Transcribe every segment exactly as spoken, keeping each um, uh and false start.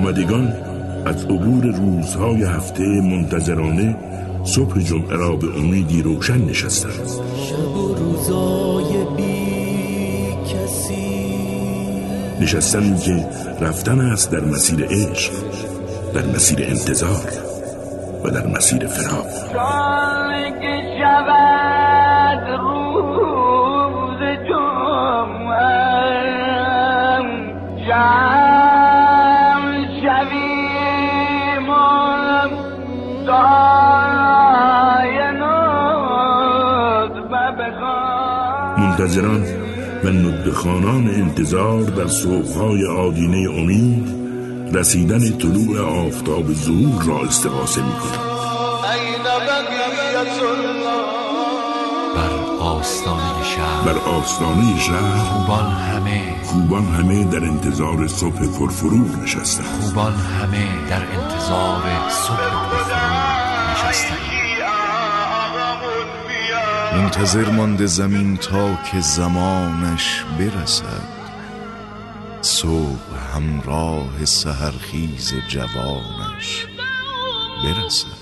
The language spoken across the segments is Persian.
آمدگان از عبور روزهای هفته منتظرانه صبح جمعه را به امیدی روشن نشستند. شب و روزای بی کسی، نشستن که رفتن است در مسیر عشق، در مسیر انتظار و در مسیر فراق. سال که شود روز جمعه، جمع شویم و دعای ندبه بخوان. منتظران و ندبخوانان انتظار در صبح‌های آدینه امید رسیدن طلوع آفتاب ظهور را استغاثه می‌کنند. بر آستانه شهر بر آستانه شهر خوبان همه خوبان همه در انتظار صبح پرفروغ نشستند. خوبان همه در انتظار صبح پرفروغ نشستند. منتظر مانده زمین تا که زمانش برسد، صبح همراه سحرخیز جوانش برسد.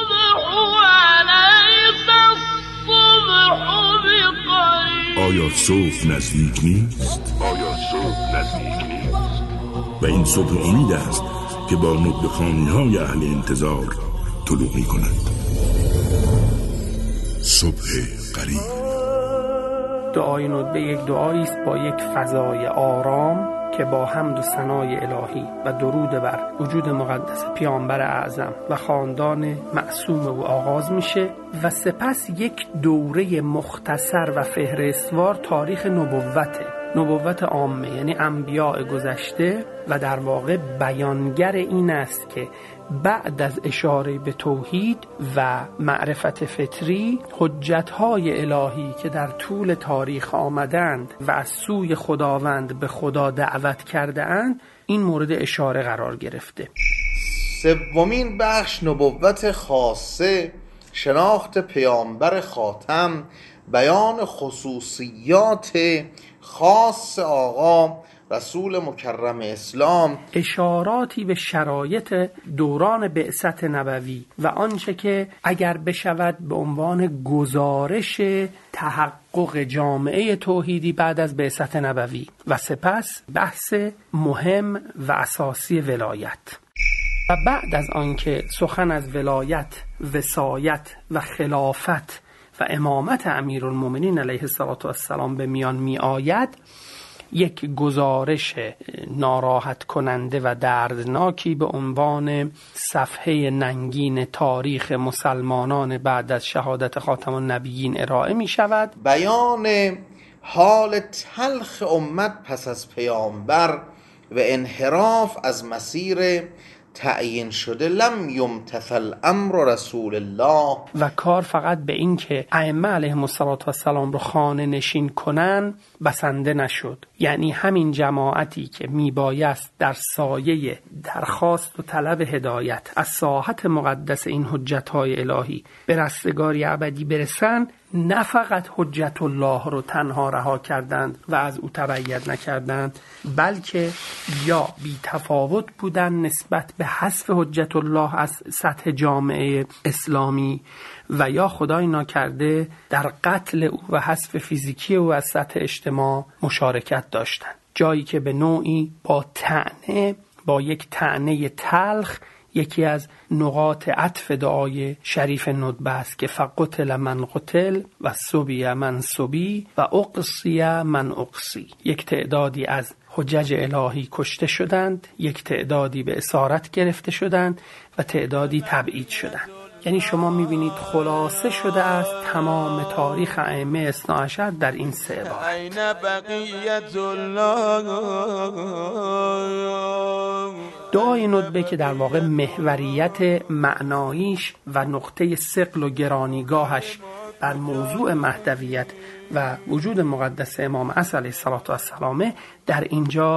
آیا صبح نزدیک نیست؟ آیا صبح نزدیک نیست؟ و این صبح امید است که با ندبخوانی‌های اهل انتظار طلوع می‌کند. صبح قریب. دعای ندبه یک دعایی است با یک فضای آرام که با حمد و ثنای الهی و درود بر وجود مقدس پیامبر اعظم و خاندان معصوم او آغاز میشه و سپس یک دوره مختصر و فهرستوار تاریخ نبوته نبوت عامه، یعنی انبیاء گذشته، و در واقع بیانگر این است که بعد از اشاره به توحید و معرفت فطری، حجت‌های الهی که در طول تاریخ آمدند و از سوی خداوند به خدا دعوت کرده اند، این مورد اشاره قرار گرفته. سومین بخش نبوت خاصه، شناخت پیامبر خاتم، بیان خصوصیات خاص آقا رسول مکرم اسلام، اشاراتی به شرایط دوران بعثت نبوی و آنچه که اگر بشود به عنوان گزارش تحقق جامعه توحیدی بعد از بعثت نبوی، و سپس بحث مهم و اساسی ولایت. و بعد از آنکه سخن از ولایت، وصایت و خلافت و امامت امیرالمومنین علیه السلام به میان می آید، یک گزارش ناراحت کننده و دردناکی به عنوان صفحه ننگین تاریخ مسلمانان بعد از شهادت خاتم النبیین ارائه می شود. بیان حال تلخ امت پس از پیامبر و انحراف از مسیر تعیین شده، لم یمتثل امر رسول الله، و کار فقط به این که ائمه علیهم السلام رو خانه نشین کنن بسنده نشد. یعنی همین جماعتی که میبایست در سایه درخواست و طلب هدایت از ساحت مقدس این حجت‌های الهی به رستگاری ابدی برسن، نه فقط حجت الله رو تنها رها کردند و از او تبعیت نکردند، بلکه یا بی تفاوت بودند نسبت به حذف حجت الله از سطح جامعه اسلامی، و یا خدای ناکرده در قتل او و حذف فیزیکی او از سطح اجتماع مشارکت داشتند. جایی که به نوعی با طعنه، با یک طعنه تلخ، یکی از نقاط عطف دعای شریف ندبه است که فقتل من قتل و سبی من سبی و اقصی من اقصی. یک تعدادی از حجج الهی کشته شدند، یک تعدادی به اسارت گرفته شدند و تعدادی تبعید شدند. یعنی شما میبینید خلاصه شده است تمام تاریخ ائمه اثنا عشر در این سه عبارت. این بقیت الله. دعای ندبه که در واقع محوریت معناییش و نقطه ثقل و گرانیگاهش بر موضوع مهدویت و وجود مقدس امام عصر علیه السلام در اینجا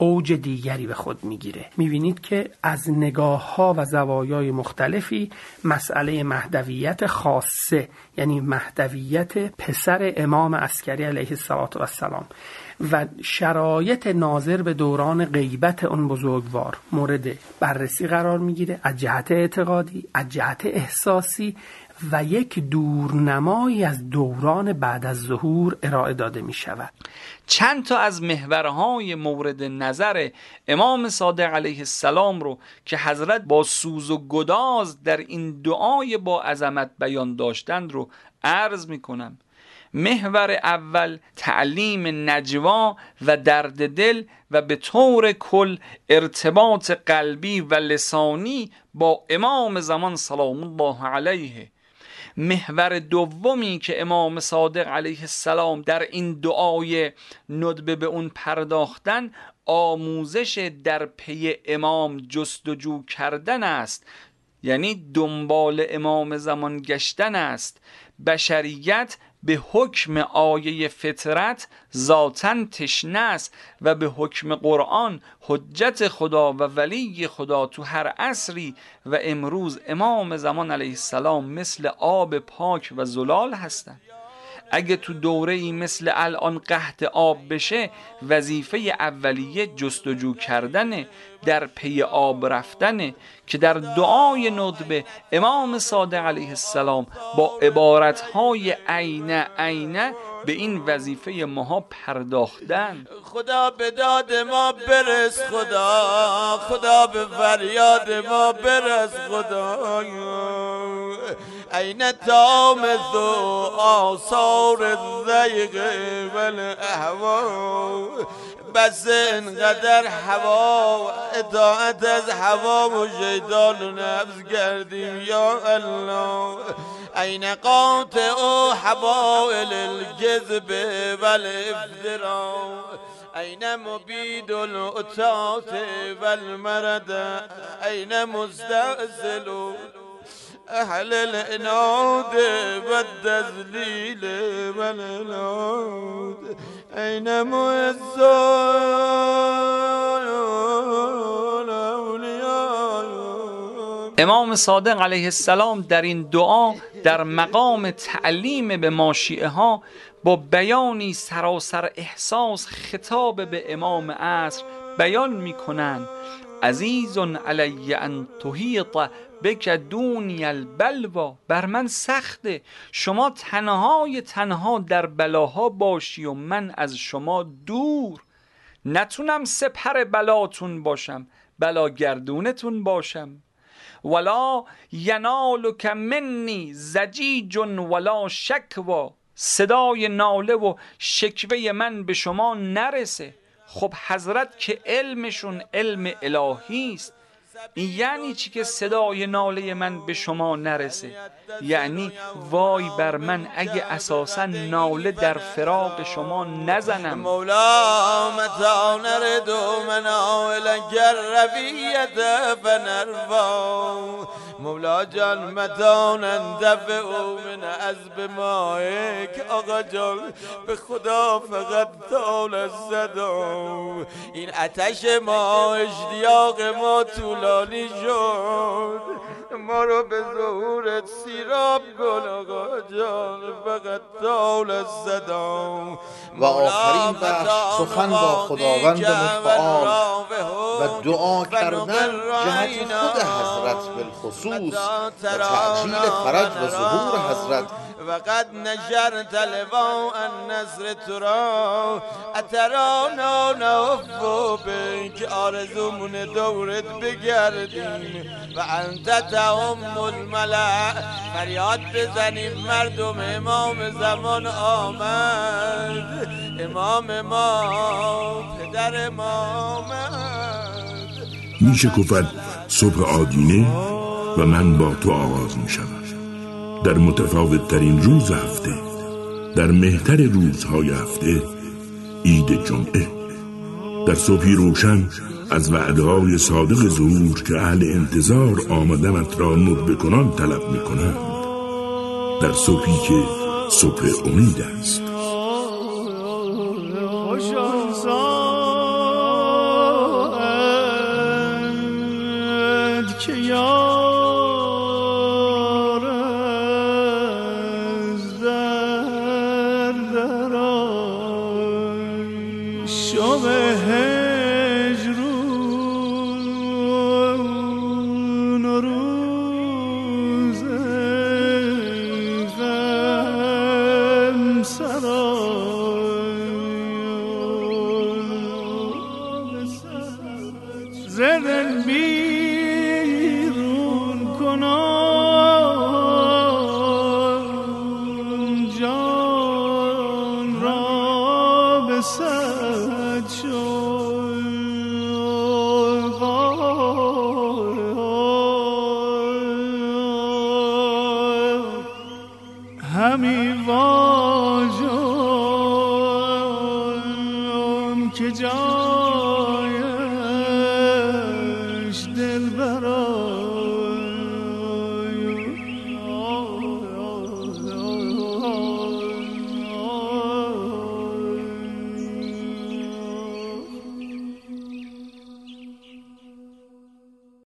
اوج دیگری به خود میگیره. میبینید که از نگاه ها و زوایای مختلفی مسئله مهدویت خاصه، یعنی مهدویت پسر امام عسکری علیه السلام و شرایط ناظر به دوران غیبت اون بزرگوار مورد بررسی قرار میگیره، از جهت اعتقادی، از جهت احساسی و یک دورنمایی از دوران بعد از ظهور ارائه داده می شود. چند تا از محورهای مورد نظر امام صادق علیه السلام رو که حضرت با سوز و گداز در این دعای با عظمت بیان داشتند رو عرض می کنم. محور اول تعلیم نجوا و درد دل و به طور کل ارتباط قلبی و لسانی با امام زمان سلام الله علیه. محور دومی که امام صادق علیه السلام در این دعای ندبه به اون پرداختن، آموزش در پی امام جستجو کردن است، یعنی دنبال امام زمان گشتن است. بشریت به حکم آیه فطرت ذاتاً تشنه است و به حکم قرآن حجت خدا و ولی خدا تو هر عصری و امروز امام زمان علیه السلام مثل آب پاک و زلال هستند. اگه تو دوره ای مثل الان قحط آب بشه، وظیفه اولیه جستجو کردنه، در پی آب رفتنه که در دعای ندبه امام صادق علیه السلام با عبارتهای عین عین به این وظیفه ماها پرداختن. خدا به داد ما برس، خدا خدا به فریاد ما برس، خدا این تامث آثار الضیق و الاهوا. بس اینقدر هوا اطاعت از هوا و شیطان و نفس کردیم یا الله. این قاطع حبائل الکذب و الافتراء، این مبید العطاة و المرد، این مستأصل اهل العناد و التذلیل و العناد، این معز امام صادق علیه السلام در این دعا در مقام تعلیم به ماشیعه ها با بیانی سراسر احساس خطاب به امام عصر بیان می کنند: عزیز علی ان تحیط بک دونی البلوا. بر من سخته شما تنهای تنها در بلاها باشی و من از شما دور. نتونم سپر بلاتون باشم، بلاگردونتون باشم. ولا ینالک منی زجیج ولا شکوا. صدای ناله و شکوه من به شما نرسه. خب حضرت که علمشون علم الهی است، این یعنی چی که صدای ناله من به شما نرسه؟ یعنی وای بر من اگه اساسا ناله در فراق شما نزنم. مولا متى نرد مناولك الربية فنرفع. مولا جان متى نندفع من عذب مائك. آقا جان به خدا فقط طال الصدا. این آتش ما اشتیاق ما طولانی شد، ما رو به ظهورت سیراب کن آقا جان فقط طال الصدا. و آخرین بخش سخن با خداوند متعال و دعا کردن جهت خود حضرت بالخصوص و تعجیل فرج و ظهور حضرت. وقد نشرت لواء النصر ترا اترانا نوفو بک. آرزومون دورت بگردیم و انت تهم الملأ. فریاد بزنیم مردم امام زمان آمد، امام ما پدر ما آمد. می شکفد صبح آدینه و من با تو آغاز می شود. در متفاوت ترین روز هفته، در مهتر روزهای هفته، عید جمعه، در صبحی روشن از وعده‌های صادق ظهور که اهل انتظار آمدنت را ندبه کنان طلب می کنند، در صبحی که صبح امید است. خوش آن شب هجرون و روز غم سرایان زدن بیرون کنان جان را به صد شد همی واجم که جان